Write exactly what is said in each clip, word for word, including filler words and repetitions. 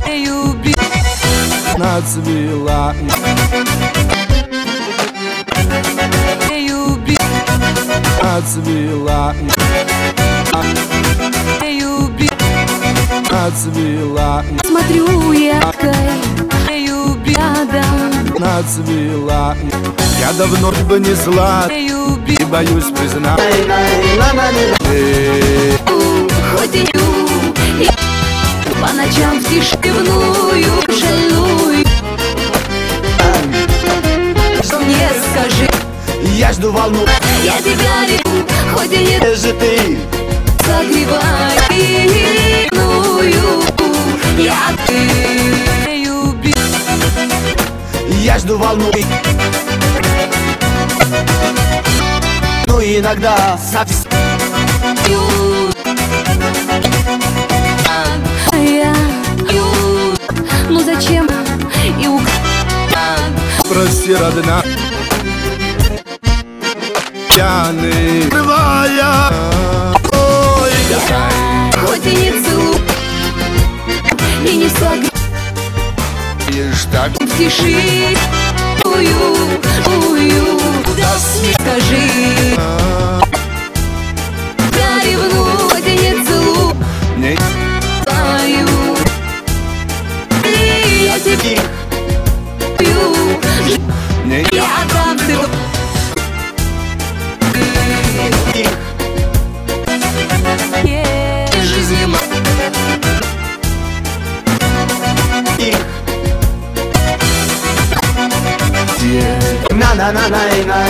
Нацвела Нацвела Нацвела Смотрю яркой рядом. Нацвела. Я давно бы не зла и боюсь признать. Хоть и я по ночам в тишь пивную шальную. Что мне скажи? Я жду волну. Я тебя люблю, хоть и не же ты. согревай иную. Я ты люблю. Я жду волну. Ну иногда совсем. Я ну зачем и у Прости, родная. Пьяный Рвая. Ой, я хоть и не целую и не согреешь так в тиши ую, ую. Скажи, я ревну, хоть и не целую не и я тебе не я там ты жизни на на на на на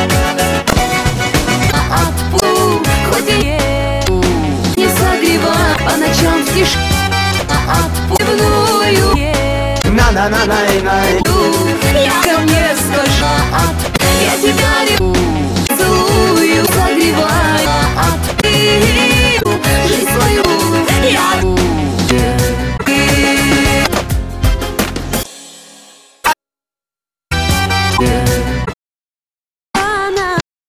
отпу, хоть и не согревай по ночам в тишь отпивную. на на на на на Я ко мне скажи, я тебя люблю, целую, согревай, жизнь свою я.